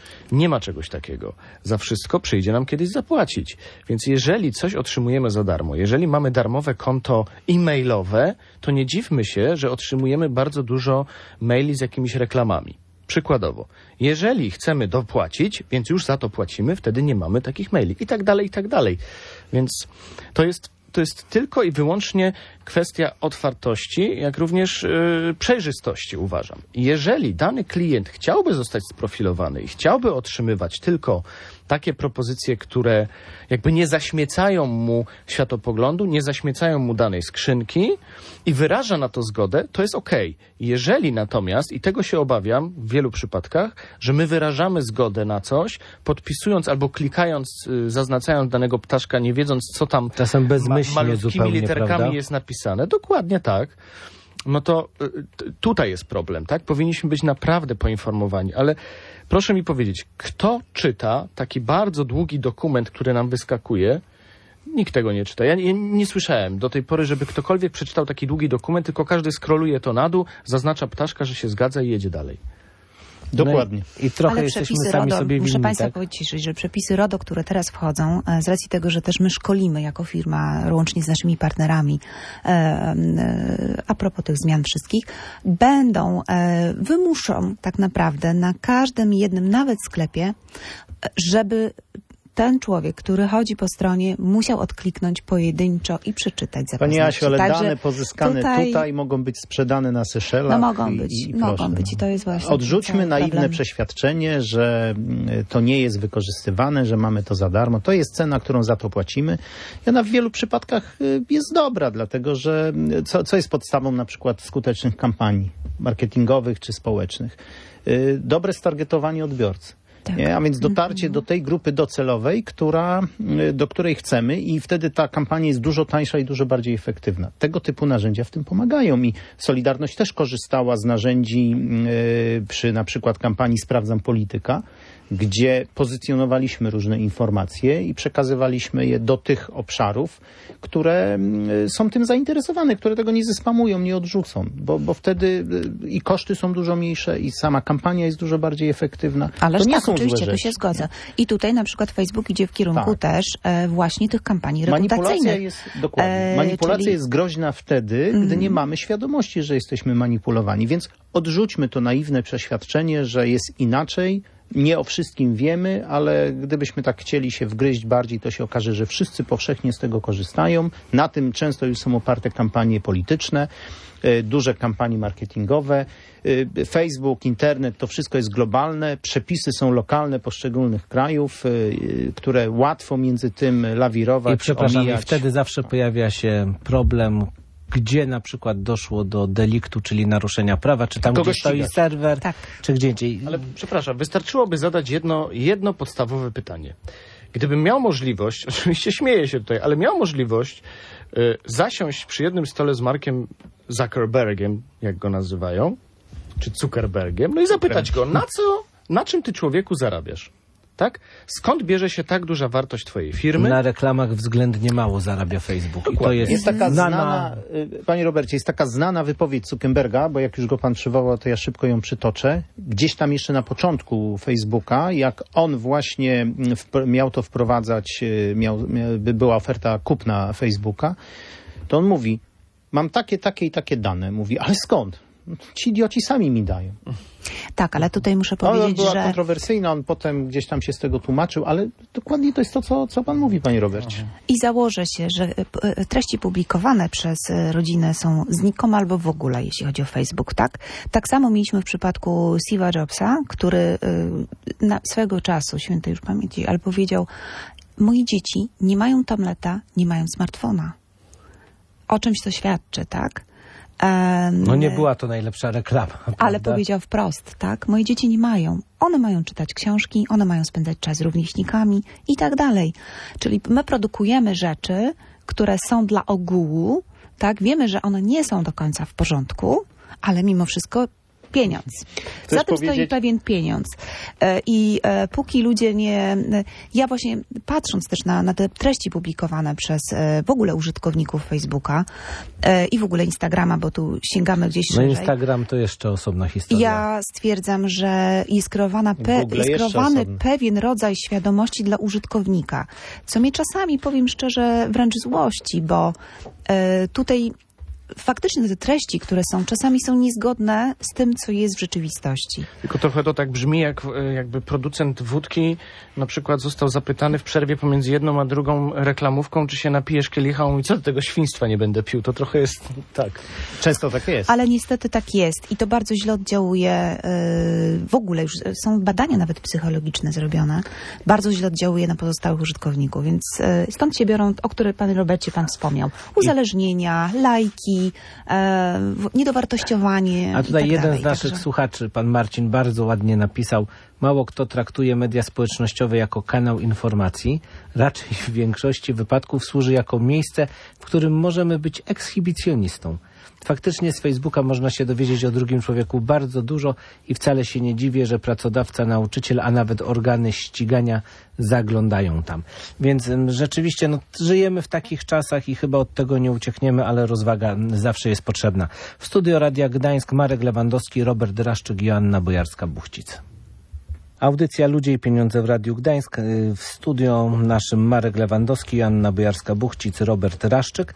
Nie ma czegoś takiego. Za wszystko przyjdzie nam kiedyś zapłacić. Więc jeżeli coś otrzymujemy za darmo, jeżeli mamy darmowe konto e-mailowe, to nie dziwmy się, że otrzymujemy bardzo dużo maili z jakimiś reklamami. Przykładowo, jeżeli chcemy dopłacić, więc już za to płacimy, wtedy nie mamy takich maili i tak dalej, i tak dalej. Więc to jest, to jest tylko i wyłącznie kwestia otwartości, jak również yy, przejrzystości, uważam. Jeżeli dany klient chciałby zostać sprofilowany i chciałby otrzymywać tylko takie propozycje, które jakby nie zaśmiecają mu światopoglądu, nie zaśmiecają mu danej skrzynki i wyraża na to zgodę, to jest okej. Jeżeli natomiast, i tego się obawiam w wielu przypadkach, że my wyrażamy zgodę na coś, podpisując albo klikając, zaznaczając danego ptaszka, nie wiedząc, co tam czasem bezmyślnie ma, malutkimi zupełnie, literkami prawda? jest napisane. Dokładnie tak. No to y, tutaj jest problem, tak? Powinniśmy być naprawdę poinformowani, ale proszę mi powiedzieć, kto czyta taki bardzo długi dokument, który nam wyskakuje? Nikt tego nie czyta. Ja nie, nie słyszałem do tej pory, żeby ktokolwiek przeczytał taki długi dokument, tylko każdy scrolluje to na dół, zaznacza ptaszka, że się zgadza i jedzie dalej. Dokładnie. No i, i trochę Ale jesteśmy przepisy sami RODO, sobie muszę winni, Państwu tak? powiedzieć, że przepisy RODO, które teraz wchodzą, z racji tego, że też my szkolimy jako firma, łącznie z naszymi partnerami, e, e, a propos tych zmian wszystkich, będą, e, wymuszą tak naprawdę na każdym jednym, nawet sklepie, żeby ten człowiek, który chodzi po stronie, musiał odkliknąć pojedynczo i przeczytać zapoznać. Pani Asiu, ale Także dane pozyskane tutaj, tutaj mogą być sprzedane na Seszelach. No mogą i, być, i mogą proszę, być i to jest właśnie Odrzućmy cały naiwne problem. przeświadczenie, że to nie jest wykorzystywane, że mamy to za darmo. To jest cena, którą za to płacimy. I ona w wielu przypadkach jest dobra, dlatego że co, co jest podstawą na przykład skutecznych kampanii marketingowych czy społecznych? Dobre stargetowanie odbiorcy. Tak. Nie? A więc dotarcie mm-hmm. do tej grupy docelowej, która, do której chcemy i wtedy ta kampania jest dużo tańsza i dużo bardziej efektywna. Tego typu narzędzia w tym pomagają i Solidarność też korzystała z narzędzi yy, przy na przykład kampanii Sprawdzam Polityka, gdzie pozycjonowaliśmy różne informacje i przekazywaliśmy je do tych obszarów, które są tym zainteresowane, które tego nie zespamują, nie odrzucą, bo, bo wtedy i koszty są dużo mniejsze i sama kampania jest dużo bardziej efektywna. Ależ to nie tak, są oczywiście, złe tu rzeczy. się zgodzę. I tutaj na przykład Facebook idzie w kierunku Tak. też e, właśnie tych kampanii rekrutacyjnych. Manipulacja jest, dokładnie, E, manipulacja czyli- jest groźna wtedy, Mhm. gdy nie mamy świadomości, że jesteśmy manipulowani, więc odrzućmy to naiwne przeświadczenie, że jest inaczej. Nie o wszystkim wiemy, ale gdybyśmy tak chcieli się wgryźć bardziej, to się okaże, że wszyscy powszechnie z tego korzystają. Na tym często już są oparte kampanie polityczne, y, duże kampanie marketingowe. Y, Facebook, internet, to wszystko jest globalne. Przepisy są lokalne poszczególnych krajów, y, y, które łatwo między tym lawirować, I przepraszam, omijać. i wtedy zawsze pojawia się problem, gdzie na przykład doszło do deliktu, czyli naruszenia prawa, czy tam, Kogo gdzie stoi ścigać? serwer, Tak. czy gdzie indziej. Ale przepraszam, wystarczyłoby zadać jedno, jedno podstawowe pytanie. Gdybym miał możliwość, oczywiście śmieję się tutaj, ale miał możliwość y, zasiąść przy jednym stole z Markiem Zuckerbergiem, jak go nazywają, czy Zuckerbergiem, no i zapytać go, na co, na czym ty, człowieku, zarabiasz? Tak? Skąd bierze się tak duża wartość twojej firmy? Na reklamach względnie mało zarabia Facebook. I to Dokładnie. jest, Jest taka znana... znana, y, panie Robercie, jest taka znana wypowiedź Zuckerberga, bo jak już go pan przywołał, to ja szybko ją przytoczę. Gdzieś tam jeszcze na początku Facebooka, jak on właśnie wpr- miał to wprowadzać, y, miał, mia- by była oferta kupna Facebooka, to on mówi, mam takie, takie i takie dane. Mówi, ale skąd? Ci idioci sami mi dają. Tak, ale tutaj muszę Ona powiedzieć, była że... kontrowersyjna, on potem gdzieś tam się z tego tłumaczył, ale dokładnie to jest to, co, co pan mówi, panie Robercie. I założę się, że e, treści publikowane przez e, rodzinę są znikome albo w ogóle, jeśli chodzi o Facebook, tak? Tak samo mieliśmy w przypadku Steve'a Jobsa, który e, na swego czasu, świętej już pamięci, ale powiedział, moje dzieci nie mają tableta, nie mają smartfona. O czymś to świadczy, tak? Em, No nie była to najlepsza reklama. Ale prawda? powiedział wprost, tak? Moje dzieci nie mają. One mają czytać książki, one mają spędzać czas z rówieśnikami i tak dalej. Czyli my produkujemy rzeczy, które są dla ogółu, tak? Wiemy, że one nie są do końca w porządku, ale mimo wszystko Pieniądz. Chcesz Za tym powiedzieć... stoi pewien pieniądz. E, I e, póki ludzie nie... Ja właśnie patrząc też na, na te treści publikowane przez e, w ogóle użytkowników Facebooka e, i w ogóle Instagrama, bo tu sięgamy gdzieś No szerzej. Instagram to jeszcze osobna historia. Ja stwierdzam, że jest kreowana pe- Google jest jeszcze kreowany osobny. pewien rodzaj świadomości dla użytkownika, co mnie czasami, powiem szczerze, wręcz złości, bo e, tutaj faktycznie te treści, które są, czasami są niezgodne z tym, co jest w rzeczywistości. Tylko trochę to tak brzmi, jak e, jakby producent wódki na przykład został zapytany w przerwie pomiędzy jedną a drugą reklamówką, czy się napijesz kielicha, on mówi, co tego świństwa nie będę pił. To trochę jest tak. Często tak jest. Ale niestety tak jest i to bardzo źle oddziałuje, yy, w ogóle już są badania nawet psychologiczne zrobione, bardzo źle oddziałuje na pozostałych użytkowników, więc yy, stąd się biorą, o których panie Robercie pan wspomniał, uzależnienia, lajki, yy, niedowartościowanie. A tutaj i tak jeden dalej. z naszych Także... słuchaczy, pan Marcin, bardzo ładnie napisał: mało kto traktuje media społecznościowe jako kanał informacji, raczej w większości wypadków służy jako miejsce, w którym możemy być ekshibicjonistą. Faktycznie z Facebooka można się dowiedzieć o drugim człowieku bardzo dużo i wcale się nie dziwię, że pracodawca, nauczyciel, a nawet organy ścigania zaglądają tam. Więc m, rzeczywiście no, żyjemy w takich czasach i chyba od tego nie uciekniemy, ale rozwaga m, zawsze jest potrzebna. W studio Radia Gdańsk Marek Lewandowski, Robert Draszczyk i Joanna Bojarska-Buchcic. Audycja Ludzie i Pieniądze w Radiu Gdańsk. W studio naszym Marek Lewandowski, Joanna Bojarska-Buchcic, Robert Draszczyk.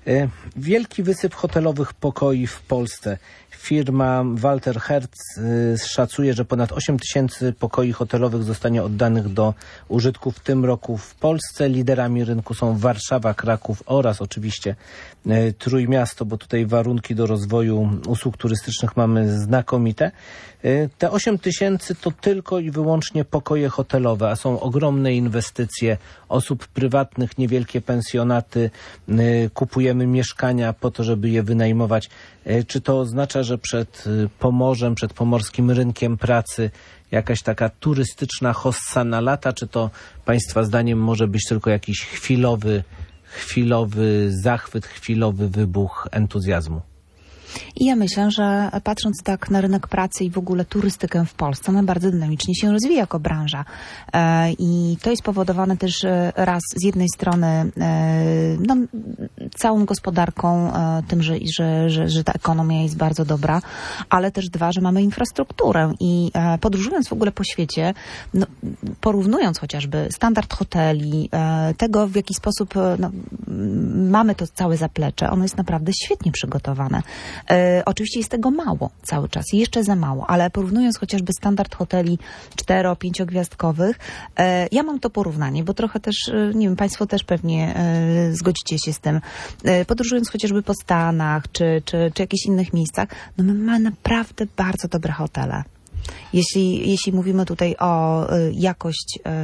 Wielki wysyp hotelowych pokoi w Polsce. Firma Walter Hertz szacuje, że ponad osiem tysięcy pokoi hotelowych zostanie oddanych do użytku w tym roku w Polsce. Liderami rynku są Warszawa, Kraków oraz oczywiście Trójmiasto, bo tutaj warunki do rozwoju usług turystycznych mamy znakomite. Te osiem tysięcy to tylko i wyłącznie pokoje hotelowe, a są ogromne inwestycje osób prywatnych, niewielkie pensjonaty. Kupujemy mieszkania po to, żeby je wynajmować. Czy to oznacza, że przed Pomorzem, przed pomorskim rynkiem pracy jakaś taka turystyczna hossa na lata, czy to państwa zdaniem może być tylko jakiś chwilowy, chwilowy zachwyt, chwilowy wybuch entuzjazmu? I ja myślę, że patrząc tak na rynek pracy i w ogóle turystykę w Polsce, ona bardzo dynamicznie się rozwija jako branża. E, I to jest spowodowane też e, raz z jednej strony e, no, całą gospodarką, e, tym, że, że, że, że ta ekonomia jest bardzo dobra, ale też dwa, że mamy infrastrukturę i e, podróżując w ogóle po świecie, no, porównując chociażby standard hoteli, e, tego w jaki sposób e, no, mamy to całe zaplecze, ono jest naprawdę świetnie przygotowane. E, oczywiście jest tego mało cały czas, jeszcze za mało, ale porównując chociażby standard hoteli cztero, pięciogwiazdkowych, e, ja mam to porównanie, bo trochę też, e, nie wiem, państwo też pewnie e, zgodzicie się z tym, e, podróżując chociażby po Stanach, czy, czy, czy jakichś innych miejscach, no my mamy naprawdę bardzo dobre hotele. Jeśli, jeśli mówimy tutaj o y, jakość y,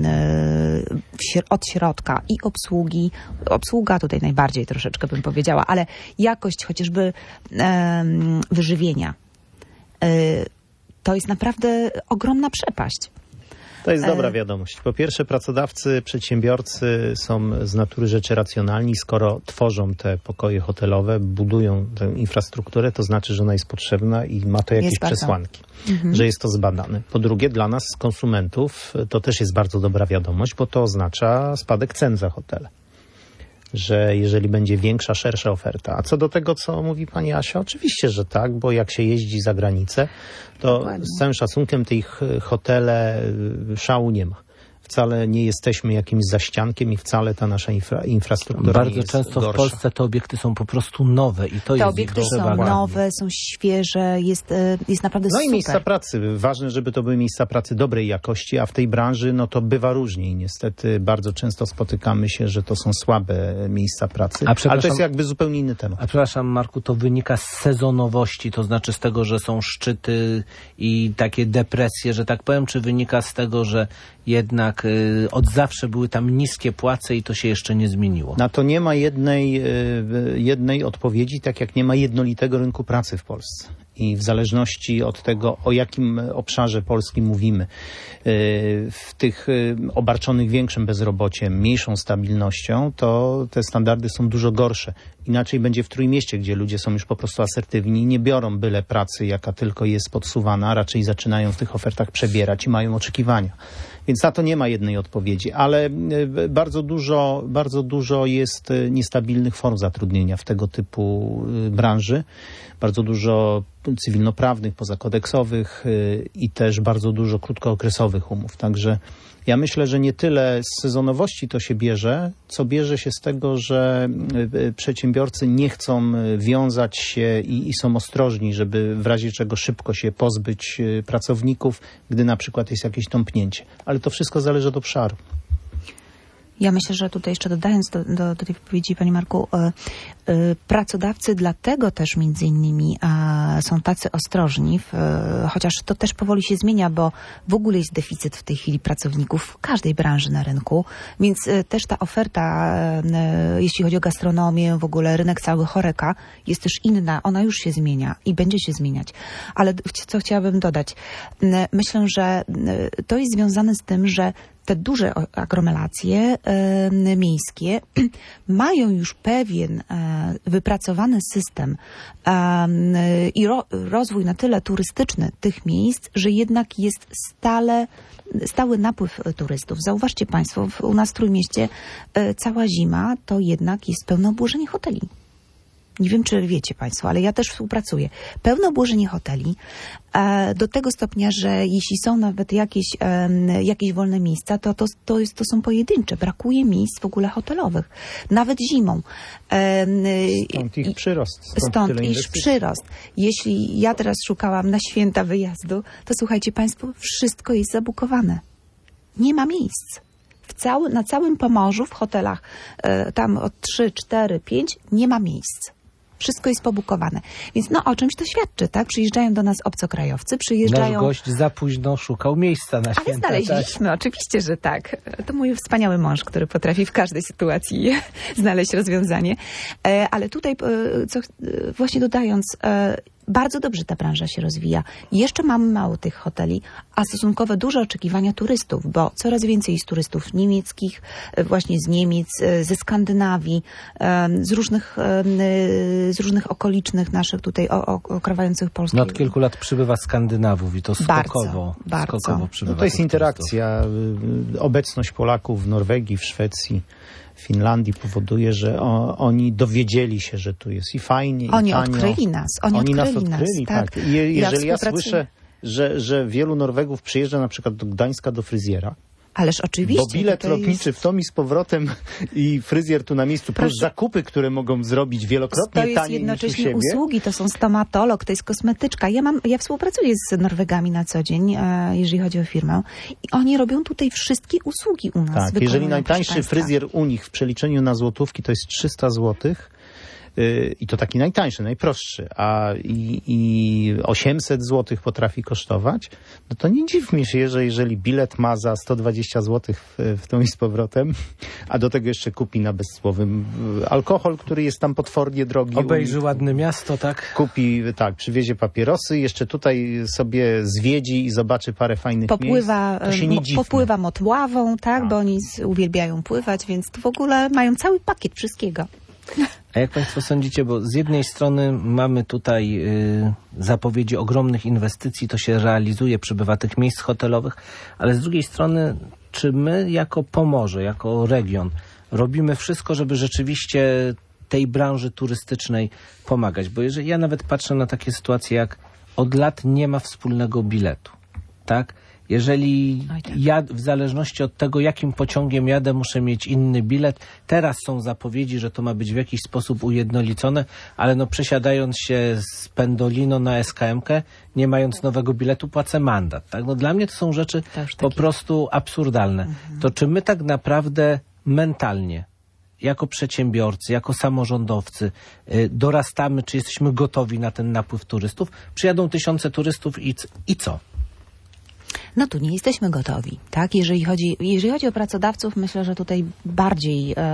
y, od środka i obsługi, obsługa tutaj najbardziej troszeczkę bym powiedziała, ale jakość chociażby y, wyżywienia, y, to jest naprawdę ogromna przepaść. To jest dobra wiadomość. Po pierwsze, pracodawcy, przedsiębiorcy są z natury rzeczy racjonalni. Skoro tworzą te pokoje hotelowe, budują tę infrastrukturę, to znaczy, że ona jest potrzebna i ma to jakieś jest przesłanki, mhm. że jest to zbadane. Po drugie, dla nas, konsumentów, to też jest bardzo dobra wiadomość, bo to oznacza spadek cen za hotele. Że jeżeli będzie większa, szersza oferta. A co do tego, co mówi pani Asia, oczywiście, że tak, bo jak się jeździ za granicę, to Dokładnie. Z całym szacunkiem tych hotele szału nie ma. Wcale nie jesteśmy jakimś zaściankiem i wcale ta nasza infra, infrastruktura Bardzo nie jest często gorsza. w Polsce te obiekty są po prostu nowe i to te jest obiekty ich są przewaga. nowe, są świeże, jest, jest naprawdę no super. No i miejsca pracy. Ważne, żeby to były miejsca pracy dobrej jakości, a w tej branży no to bywa różnie i niestety bardzo często spotykamy się, że to są słabe miejsca pracy. A ale to jest jakby zupełnie inny temat. A przepraszam, Marku, to wynika z sezonowości, to znaczy z tego, że są szczyty i takie depresje, że tak powiem, czy wynika z tego, że jednak y, od zawsze były tam niskie płace i to się jeszcze nie zmieniło? Na to nie ma jednej, y, jednej odpowiedzi, tak jak nie ma jednolitego rynku pracy w Polsce. I w zależności od tego, o jakim obszarze Polski mówimy, w tych obarczonych większym bezrobociem, mniejszą stabilnością, to te standardy są dużo gorsze. Inaczej będzie w Trójmieście, gdzie ludzie są już po prostu asertywni i nie biorą byle pracy, jaka tylko jest podsuwana, a raczej zaczynają w tych ofertach przebierać i mają oczekiwania. Więc na to nie ma jednej odpowiedzi, ale bardzo dużo, bardzo dużo jest niestabilnych form zatrudnienia w tego typu branży. Bardzo dużo cywilnoprawnych, pozakodeksowych i też bardzo dużo krótkookresowych umów. Także ja myślę, że nie tyle z sezonowości to się bierze, co bierze się z tego, że przedsiębiorcy nie chcą wiązać się i, i są ostrożni, żeby w razie czego szybko się pozbyć pracowników, gdy na przykład jest jakieś tąpnięcie. Ale to wszystko zależy od obszaru. Ja myślę, że tutaj jeszcze dodając do, do, do tej wypowiedzi, Panie Marku, y, y, pracodawcy dlatego też między innymi y, są tacy ostrożni, y, chociaż to też powoli się zmienia, bo w ogóle jest deficyt w tej chwili pracowników w każdej branży na rynku, więc y, też ta oferta, y, jeśli chodzi o gastronomię, w ogóle rynek cały Horeca jest też inna, ona już się zmienia i będzie się zmieniać. Ale co chciałabym dodać, y, myślę, że y, to jest związane z tym, że te duże aglomeracje y, miejskie mają już pewien y, wypracowany system y, i ro, rozwój na tyle turystyczny tych miejsc, że jednak jest stale, stały napływ turystów. Zauważcie Państwo, w, u nas w Trójmieście y, cała zima to jednak jest pełne obłożenie hoteli. Nie wiem, czy wiecie Państwo, ale ja też współpracuję. Pełne obłożenie hoteli e, do tego stopnia, że jeśli są nawet jakieś, e, jakieś wolne miejsca, to, to, to, jest, to są pojedyncze. Brakuje miejsc w ogóle hotelowych. Nawet zimą. E, stąd ich przyrost. Stąd, stąd iż przyrost. Jeśli ja teraz szukałam na święta wyjazdu, to słuchajcie Państwo, wszystko jest zabukowane. Nie ma miejsc. W cały, na całym Pomorzu, w hotelach e, tam od trzy, cztery, pięć nie ma miejsc. Wszystko jest pobukowane. Więc no o czymś to świadczy, tak? Przyjeżdżają do nas obcokrajowcy, przyjeżdżają... Nasz gość za późno szukał miejsca na święta. Ale znaleźliśmy, tak? Oczywiście, że tak. To mój wspaniały mąż, który potrafi w każdej sytuacji znaleźć rozwiązanie. E, ale tutaj, e, co, e, właśnie dodając, e, bardzo dobrze ta branża się rozwija. Jeszcze mamy mało tych hoteli, a stosunkowo duże oczekiwania turystów, bo coraz więcej jest turystów niemieckich, właśnie z Niemiec, ze Skandynawii, z różnych, z różnych okolicznych naszych tutaj okrawających Polski. No od kilku lat przybywa Skandynawów i to skokowo, bardzo, skokowo bardzo. przybywa. No to jest interakcja. Turystów. Obecność Polaków w Norwegii, w Szwecji, w Finlandii powoduje, że o, oni dowiedzieli się, że tu jest i fajnie, oni i tanio. Oni odkryli nas. Oni, oni odkryli nas odkryli, nas, tak. tak. I je, jeżeli ja, ja słyszę, że, że wielu Norwegów przyjeżdża na przykład do Gdańska do fryzjera, Ależ oczywiście. bo bilet to lotniczy jest... w tom i z powrotem i fryzjer tu na miejscu, Proszę. plus zakupy, które mogą zrobić wielokrotnie taniej niż u siebie. To jest jednocześnie usługi, to są stomatolog, to jest kosmetyczka. Ja mam, ja współpracuję z Norwegami na co dzień, e, jeżeli chodzi o firmę. I oni robią tutaj wszystkie usługi u nas. Tak, jeżeli najtańszy fryzjer u nich w przeliczeniu na złotówki to jest trzysta złotych, i to taki najtańszy, najprostszy, a i, i osiemset złotych potrafi kosztować, no to nie dziwmy się, że jeżeli bilet ma za sto dwadzieścia złotych w, w tą i z powrotem, a do tego jeszcze kupi na bezsłowym alkohol, który jest tam potwornie drogi. Obejrzy ładne miasto, tak? Kupi, tak, przywiezie papierosy, jeszcze tutaj sobie zwiedzi i zobaczy parę fajnych popływa, miejsc. To się nie dziwmy. Popływa motławą, tak, a. bo oni uwielbiają pływać, więc to w ogóle mają cały pakiet wszystkiego. A jak Państwo sądzicie, bo z jednej strony mamy tutaj y, zapowiedzi ogromnych inwestycji, to się realizuje, przybywa tych miejsc hotelowych, ale z drugiej strony, czy my jako Pomorze, jako region robimy wszystko, żeby rzeczywiście tej branży turystycznej pomagać? Bo jeżeli ja nawet patrzę na takie sytuacje, jak od lat nie ma wspólnego biletu, tak? Jeżeli ja w zależności od tego, jakim pociągiem jadę, muszę mieć inny bilet. Teraz są zapowiedzi, że to ma być w jakiś sposób ujednolicone, ale no przesiadając się z Pendolino na S K M-kę, nie mając nowego biletu, płacę mandat. Tak? No dla mnie to są rzeczy po prostu absurdalne. Mhm. To czy my tak naprawdę mentalnie, jako przedsiębiorcy, jako samorządowcy yy, dorastamy, czy jesteśmy gotowi na ten napływ turystów? Przyjadą tysiące turystów i, i co? No tu nie jesteśmy gotowi, tak? Jeżeli chodzi, jeżeli chodzi o pracodawców, myślę, że tutaj bardziej e,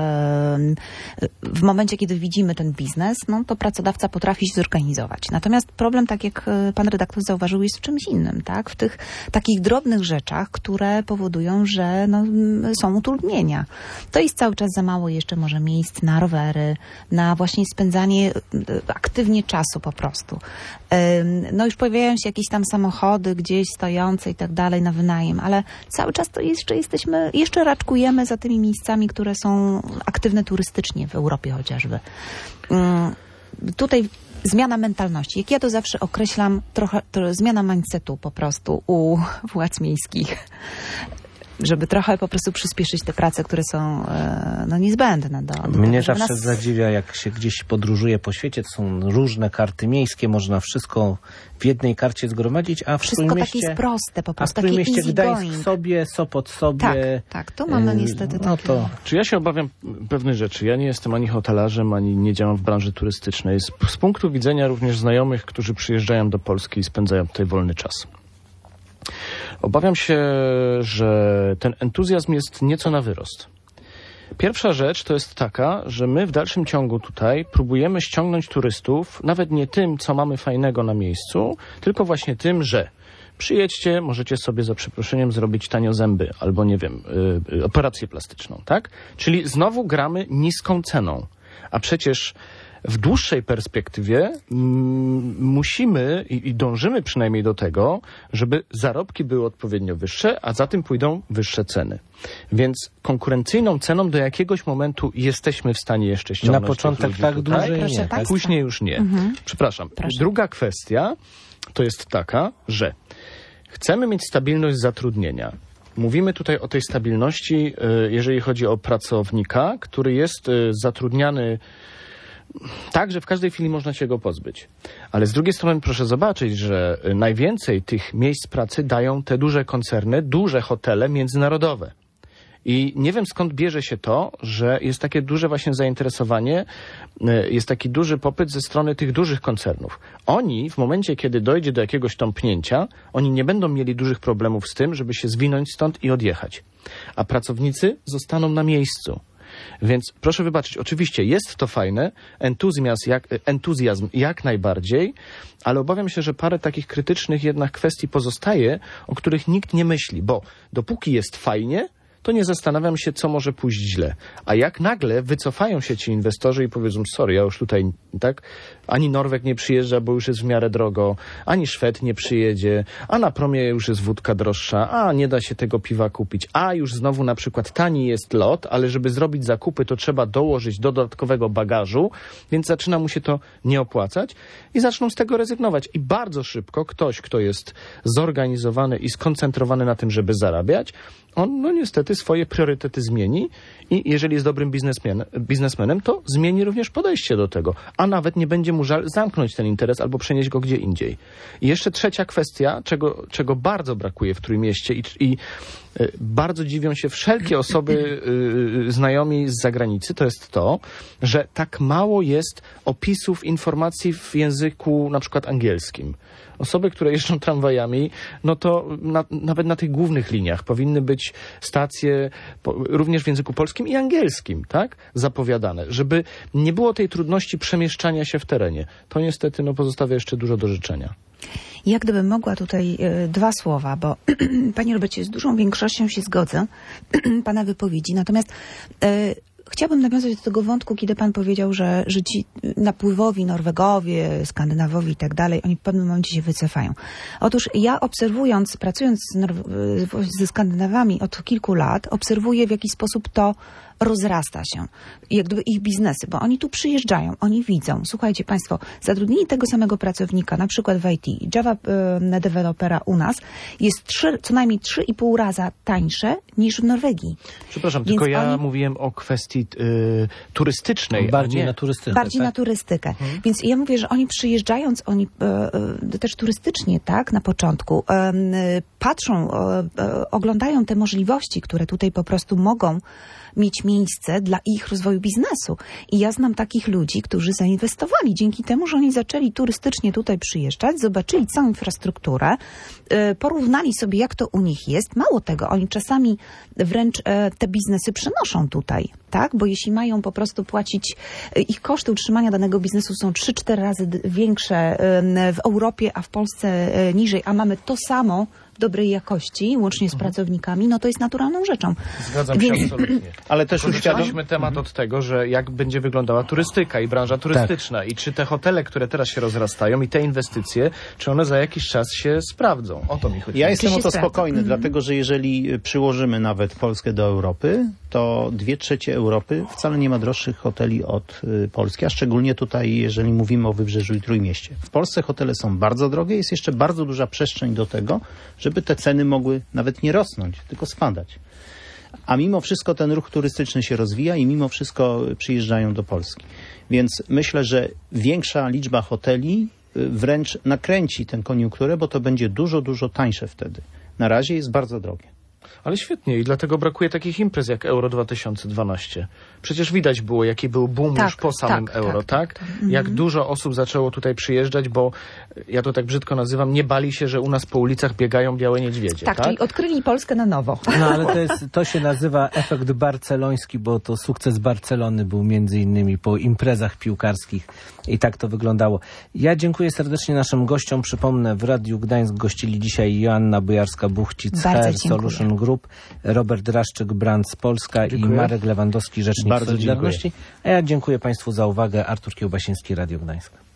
w momencie, kiedy widzimy ten biznes, no to pracodawca potrafi się zorganizować. Natomiast problem, tak jak pan redaktor zauważył, jest w czymś innym, tak? W tych takich drobnych rzeczach, które powodują, że no, są utrudnienia. To jest cały czas za mało jeszcze może miejsc na rowery, na właśnie spędzanie aktywnie czasu po prostu. No już pojawiają się jakieś tam samochody gdzieś stojące i tak dalej na wynajem, ale cały czas to jeszcze jesteśmy, jeszcze raczkujemy za tymi miejscami, które są aktywne turystycznie w Europie chociażby. Tutaj zmiana mentalności. Jak ja to zawsze określam, trochę to zmiana mindsetu po prostu u władz miejskich. Żeby trochę po prostu przyspieszyć te prace, które są no, niezbędne. Do, do Mnie tego, zawsze nas... zadziwia, jak się gdzieś podróżuje po świecie, to są różne karty miejskie, można wszystko w jednej karcie zgromadzić, a w wszystko Trójmieście... takie jest proste po prostu, a w Trójmieście takie easy Gdańsk going. sobie, Sopot sobie... Tak, tak, tu mamy niestety no takie... to... Czy ja się obawiam pewnych rzeczy? Ja nie jestem ani hotelarzem, ani nie działam w branży turystycznej. Z, z punktu widzenia również znajomych, którzy przyjeżdżają do Polski i spędzają tutaj wolny czas. Obawiam się, że ten entuzjazm jest nieco na wyrost. Pierwsza rzecz to jest taka, że my w dalszym ciągu tutaj próbujemy ściągnąć turystów, nawet nie tym, co mamy fajnego na miejscu, tylko właśnie tym, że przyjedźcie, możecie sobie za przeproszeniem zrobić tanio zęby albo, nie wiem, yy, operację plastyczną, tak? Czyli znowu gramy niską ceną. A przecież w dłuższej perspektywie mm, musimy i, i dążymy przynajmniej do tego, żeby zarobki były odpowiednio wyższe, a za tym pójdą wyższe ceny. Więc konkurencyjną ceną do jakiegoś momentu jesteśmy w stanie jeszcze ściągnąć. Na początek tak tutaj. dłużej Proszę nie. Tak? państwa. Później już nie. Mhm. Przepraszam. Proszę. Druga kwestia to jest taka, że chcemy mieć stabilność zatrudnienia. Mówimy tutaj o tej stabilności, jeżeli chodzi o pracownika, który jest zatrudniany tak, że w każdej chwili można się go pozbyć. Ale z drugiej strony proszę zobaczyć, że najwięcej tych miejsc pracy dają te duże koncerny, duże hotele międzynarodowe. I nie wiem, skąd bierze się to, że jest takie duże właśnie zainteresowanie, jest taki duży popyt ze strony tych dużych koncernów. Oni w momencie, kiedy dojdzie do jakiegoś tąpnięcia, oni nie będą mieli dużych problemów z tym, żeby się zwinąć stąd i odjechać. A pracownicy zostaną na miejscu. Więc proszę wybaczyć, oczywiście jest to fajne, entuzjazm jak, entuzjazm jak najbardziej, ale obawiam się, że parę takich krytycznych jednak kwestii pozostaje, o których nikt nie myśli, bo dopóki jest fajnie, to nie zastanawiam się, co może pójść źle. A jak nagle wycofają się ci inwestorzy i powiedzą, sorry, ja już tutaj, tak, ani Norweg nie przyjeżdża, bo już jest w miarę drogo, ani Szwed nie przyjedzie, a na promie już jest wódka droższa, a nie da się tego piwa kupić, a już znowu na przykład tani jest lot, ale żeby zrobić zakupy, to trzeba dołożyć do dodatkowego bagażu, więc zaczyna mu się to nie opłacać i zaczną z tego rezygnować. I bardzo szybko ktoś, kto jest zorganizowany i skoncentrowany na tym, żeby zarabiać, on no niestety swoje priorytety zmieni i jeżeli jest dobrym biznesmen, biznesmenem, to zmieni również podejście do tego, a nawet nie będzie mu żal zamknąć ten interes albo przenieść go gdzie indziej. I jeszcze trzecia kwestia, czego, czego bardzo brakuje w Trójmieście i, i y, bardzo dziwią się wszelkie osoby y, znajomi z zagranicy, to jest to, że tak mało jest opisów informacji w języku na przykład angielskim. Osoby, które jeżdżą tramwajami, no to na, nawet na tych głównych liniach powinny być stacje po, również w języku polskim i angielskim, tak? Zapowiadane, żeby nie było tej trudności przemieszczania się w terenie. To niestety no, pozostawia jeszcze dużo do życzenia. Ja gdybym mogła tutaj y, dwa słowa, bo panie Robercie, z dużą większością się zgodzę pana wypowiedzi, natomiast y, chciałabym nawiązać do tego wątku, kiedy pan powiedział, że, że ci napływowi Norwegowie, Skandynawowie i tak dalej, oni w pewnym momencie się wycofają. Otóż ja obserwując, pracując z Norw- ze Skandynawami od kilku lat, obserwuję, w jaki sposób to rozrasta się, jak gdyby ich biznesy, bo oni tu przyjeżdżają, oni widzą, słuchajcie państwo, zatrudnienie tego samego pracownika, na przykład w I T, Java y, dewelopera u nas jest trzy, co najmniej trzy i pół raza tańsze niż w Norwegii. Przepraszam, Więc tylko ja oni... mówiłem o kwestii y, turystycznej. Bardziej a nie... na turystykę. Bardziej tak? na turystykę. Hmm. Więc ja mówię, że oni przyjeżdżając, oni e, e, też turystycznie, tak, na początku, e, patrzą, e, e, oglądają te możliwości, które tutaj po prostu mogą mieć miejsce dla ich rozwoju biznesu. I ja znam takich ludzi, którzy zainwestowali dzięki temu, że oni zaczęli turystycznie tutaj przyjeżdżać, zobaczyli całą infrastrukturę, porównali sobie, jak to u nich jest. Mało tego, oni czasami wręcz te biznesy przenoszą tutaj, tak? Bo jeśli mają po prostu płacić, ich koszty utrzymania danego biznesu są trzy cztery razy większe w Europie, a w Polsce niżej, a mamy to samo dobrej jakości, łącznie z pracownikami, no to jest naturalną rzeczą. Zgadzam się absolutnie. Ale też już zaczęliśmy temat od tego, że jak będzie wyglądała turystyka i branża turystyczna tak. i czy te hotele, które teraz się rozrastają i te inwestycje, czy one za jakiś czas się sprawdzą. O to mi chodzi. Ja jestem o to sprawdza? spokojny, mm-hmm. dlatego że jeżeli przyłożymy nawet Polskę do Europy, to dwie trzecie Europy wcale nie ma droższych hoteli od y, Polski, a szczególnie tutaj, jeżeli mówimy o Wybrzeżu i Trójmieście. W Polsce hotele są bardzo drogie, jest jeszcze bardzo duża przestrzeń do tego, żeby te ceny mogły nawet nie rosnąć, tylko spadać. A mimo wszystko ten ruch turystyczny się rozwija i mimo wszystko przyjeżdżają do Polski. Więc myślę, że większa liczba hoteli wręcz nakręci tę koniunkturę, bo to będzie dużo, dużo tańsze wtedy. Na razie jest bardzo drogie. Ale świetnie i dlatego brakuje takich imprez jak Euro dwa tysiące dwanaście. Przecież widać było, jaki był boom tak, już po samym tak, Euro, tak? tak? tak. Jak mhm. dużo osób zaczęło tutaj przyjeżdżać, bo ja to tak brzydko nazywam, nie bali się, że u nas po ulicach biegają białe niedźwiedzie, tak? Tak, czyli odkryli Polskę na nowo. No ale to, jest, to się nazywa efekt barceloński, bo to sukces Barcelony był między innymi po imprezach piłkarskich i tak to wyglądało. Ja dziękuję serdecznie naszym gościom. Przypomnę, w Radiu Gdańsk gościli dzisiaj Joanna Bojarska-Buchcic, Her Solution Group, Robert Draszczyk, Brands Polska dziękuję. I Marek Lewandowski, Rzecznik Bardzo Solidarności. Dziękuję. A ja dziękuję Państwu za uwagę. Artur Kiełbasiński, Radio Gdańsk.